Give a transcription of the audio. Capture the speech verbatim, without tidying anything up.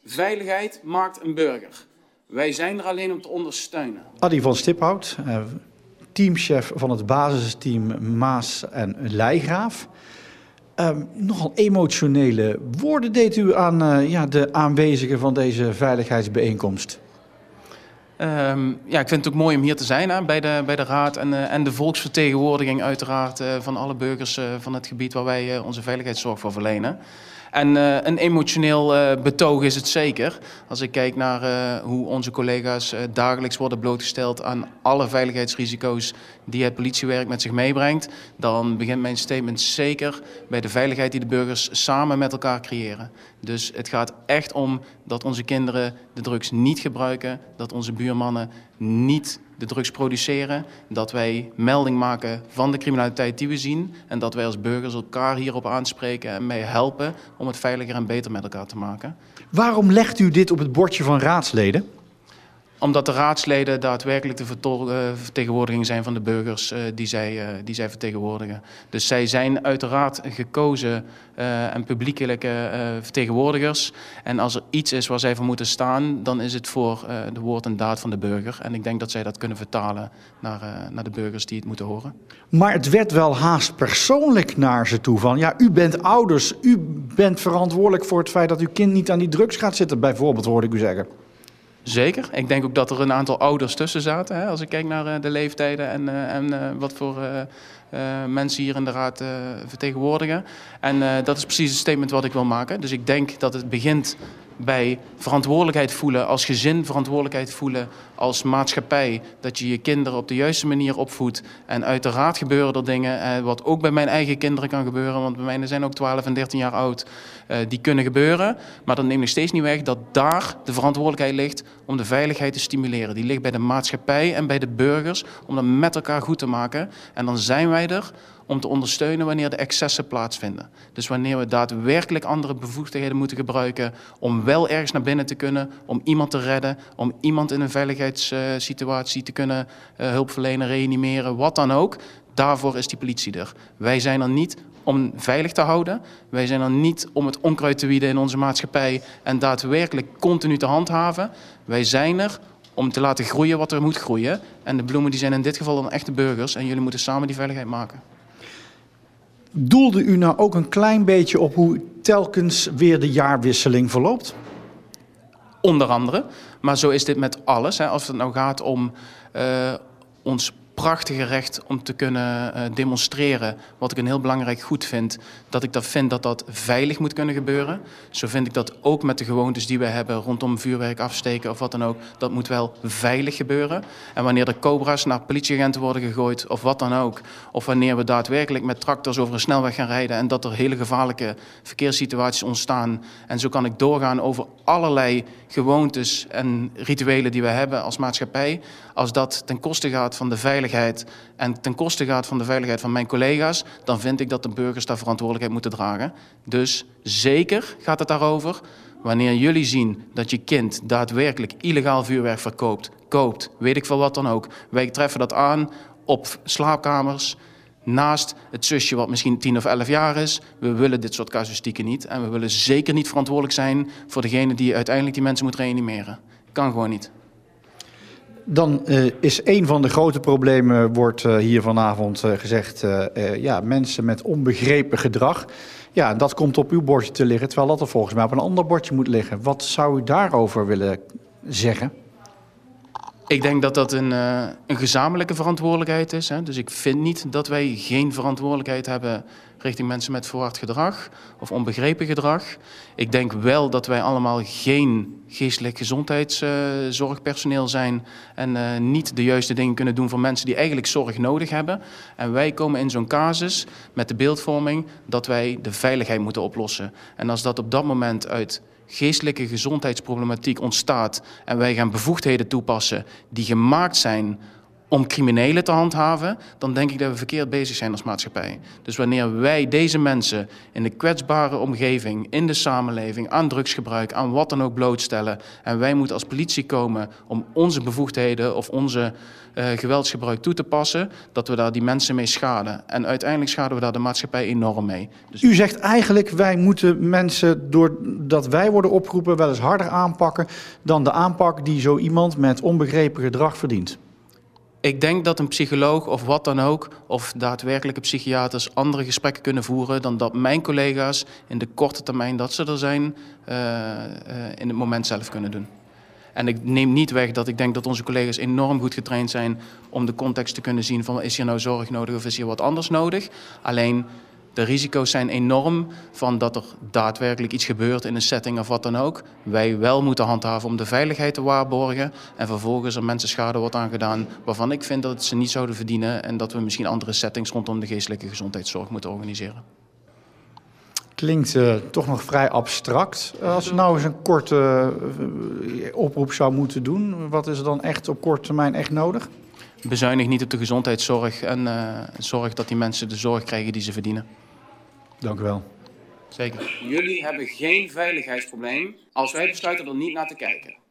Veiligheid maakt een burger. Wij zijn er alleen om te ondersteunen. Adi van Stiphout, uh, teamchef van het basisteam Maas en Leijgraaf. Uh, nogal emotionele woorden deed u aan uh, ja, de aanwezigen van deze veiligheidsbijeenkomst. Um, ja, ik vind het ook mooi om hier te zijn hè, bij, de, bij de Raad en, uh, en de volksvertegenwoordiging uiteraard uh, van alle burgers uh, van het gebied waar wij uh, onze veiligheidszorg voor verlenen. En uh, een emotioneel uh, betoog is het zeker. Als ik kijk naar uh, hoe onze collega's uh, dagelijks worden blootgesteld aan alle veiligheidsrisico's die het politiewerk met zich meebrengt, dan begint mijn statement zeker bij de veiligheid die de burgers samen met elkaar creëren. Dus het gaat echt om dat onze kinderen de drugs niet gebruiken, dat onze buurmannen niet de drugs produceren, dat wij melding maken van de criminaliteit die we zien en dat wij als burgers elkaar hierop aanspreken en mee helpen om het veiliger en beter met elkaar te maken. Waarom legt u dit op het bordje van raadsleden? Omdat de raadsleden daadwerkelijk de vertegenwoordiging zijn van de burgers uh, die, zij, uh, die zij vertegenwoordigen. Dus zij zijn uiteraard gekozen uh, en publiekelijke uh, vertegenwoordigers. En als er iets is waar zij voor moeten staan, dan is het voor uh, de woord en daad van de burger. En ik denk dat zij dat kunnen vertalen naar, uh, naar de burgers die het moeten horen. Maar het werd wel haast persoonlijk naar ze toe van, ja, u bent ouders, u bent verantwoordelijk voor het feit dat uw kind niet aan die drugs gaat zitten, bijvoorbeeld, hoorde ik u zeggen. Zeker. Ik denk ook dat er een aantal ouders tussen zaten. Hè, als ik kijk naar uh, de leeftijden en, uh, en uh, wat voor uh, uh, mensen hier in de raad uh, vertegenwoordigen. En uh, dat is precies het statement wat ik wil maken. Dus ik denk dat het begint bij verantwoordelijkheid voelen als gezin, verantwoordelijkheid voelen als maatschappij. Dat je je kinderen op de juiste manier opvoedt. En uiteraard gebeuren er dingen, eh, wat ook bij mijn eigen kinderen kan gebeuren. Want bij mij zijn ook twaalf en dertien jaar oud. Eh, die kunnen gebeuren. Maar dat neemt nog steeds niet weg dat daar de verantwoordelijkheid ligt om de veiligheid te stimuleren. Die ligt bij de maatschappij en bij de burgers om dat met elkaar goed te maken. En dan zijn wij er om te ondersteunen wanneer de excessen plaatsvinden. Dus wanneer we daadwerkelijk andere bevoegdheden moeten gebruiken om wel ergens naar binnen te kunnen, om iemand te redden, om iemand in een veiligheidssituatie te kunnen uh, hulp verlenen, reanimeren, wat dan ook. Daarvoor is die politie er. Wij zijn er niet om veilig te houden. Wij zijn er niet om het onkruid te wieden in onze maatschappij en daadwerkelijk continu te handhaven. Wij zijn er om te laten groeien wat er moet groeien. En de bloemen die zijn in dit geval dan echte burgers en jullie moeten samen die veiligheid maken. Doelde u nou ook een klein beetje op hoe telkens weer de jaarwisseling verloopt? Onder andere, maar zo is dit met alles. Hè. Als het nou gaat om uh, ons prachtige recht om te kunnen uh, demonstreren, wat ik een heel belangrijk goed vind, dat ik dat vind dat dat veilig moet kunnen gebeuren. Zo vind ik dat ook met de gewoontes die we hebben rondom vuurwerk afsteken of wat dan ook, dat moet wel veilig gebeuren. En wanneer er cobra's naar politieagenten worden gegooid of wat dan ook, of wanneer we daadwerkelijk met tractors over een snelweg gaan rijden en dat er hele gevaarlijke verkeerssituaties ontstaan. En zo kan ik doorgaan over allerlei gewoontes en rituelen die we hebben als maatschappij. Als dat ten koste gaat van de veiligheid en ten koste gaat van de veiligheid van mijn collega's, dan vind ik dat de burgers daar verantwoordelijkheid moeten dragen. Dus zeker gaat het daarover. Wanneer jullie zien dat je kind daadwerkelijk illegaal vuurwerk verkoopt, koopt, weet ik veel wat dan ook. Wij treffen dat aan op slaapkamers, naast het zusje wat misschien tien of elf jaar is. We willen dit soort casuïstieken niet. En we willen zeker niet verantwoordelijk zijn voor degene die uiteindelijk die mensen moet reanimeren. Kan gewoon niet. Dan uh, is een van de grote problemen, wordt uh, hier vanavond uh, gezegd, uh, uh, ja, mensen met onbegrepen gedrag. Ja, dat komt op uw bordje te liggen, terwijl dat er volgens mij op een ander bordje moet liggen. Wat zou u daarover willen zeggen? Ik denk dat dat een, uh, een gezamenlijke verantwoordelijkheid is. Hè. Dus ik vind niet dat wij geen verantwoordelijkheid hebben richting mensen met verward gedrag of onbegrepen gedrag. Ik denk wel dat wij allemaal geen geestelijk gezondheidszorgpersoneel uh, zijn en uh, niet de juiste dingen kunnen doen voor mensen die eigenlijk zorg nodig hebben. En wij komen in zo'n casus met de beeldvorming dat wij de veiligheid moeten oplossen. En als dat op dat moment uit geestelijke gezondheidsproblematiek ontstaat en wij gaan bevoegdheden toepassen die gemaakt zijn om criminelen te handhaven, dan denk ik dat we verkeerd bezig zijn als maatschappij. Dus wanneer wij deze mensen in de kwetsbare omgeving, in de samenleving, aan drugsgebruik, aan wat dan ook blootstellen, en wij moeten als politie komen om onze bevoegdheden of onze uh, geweldsgebruik toe te passen, dat we daar die mensen mee schaden. En uiteindelijk schaden we daar de maatschappij enorm mee. Dus... U zegt eigenlijk, wij moeten mensen, doordat wij worden opgeroepen, wel eens harder aanpakken dan de aanpak die zo iemand met onbegrepen gedrag verdient. Ik denk dat een psycholoog of wat dan ook, of daadwerkelijke psychiaters, andere gesprekken kunnen voeren dan dat mijn collega's in de korte termijn dat ze er zijn, uh, uh, in het moment zelf kunnen doen. En ik neem niet weg dat ik denk dat onze collega's enorm goed getraind zijn om de context te kunnen zien van is hier nou zorg nodig of is hier wat anders nodig. Alleen de risico's zijn enorm van dat er daadwerkelijk iets gebeurt in een setting of wat dan ook. Wij wel moeten handhaven om de veiligheid te waarborgen en vervolgens er mensen schade wordt aangedaan waarvan ik vind dat het ze niet zouden verdienen en dat we misschien andere settings rondom de geestelijke gezondheidszorg moeten organiseren. Klinkt uh, toch nog vrij abstract. Als je nou eens een korte uh, oproep zou moeten doen, wat is er dan echt op korte termijn echt nodig? Bezuinig niet op de gezondheidszorg en uh, zorg dat die mensen de zorg krijgen die ze verdienen. Dank u wel. Zeker. Jullie hebben geen veiligheidsprobleem als wij besluiten er niet naar te kijken.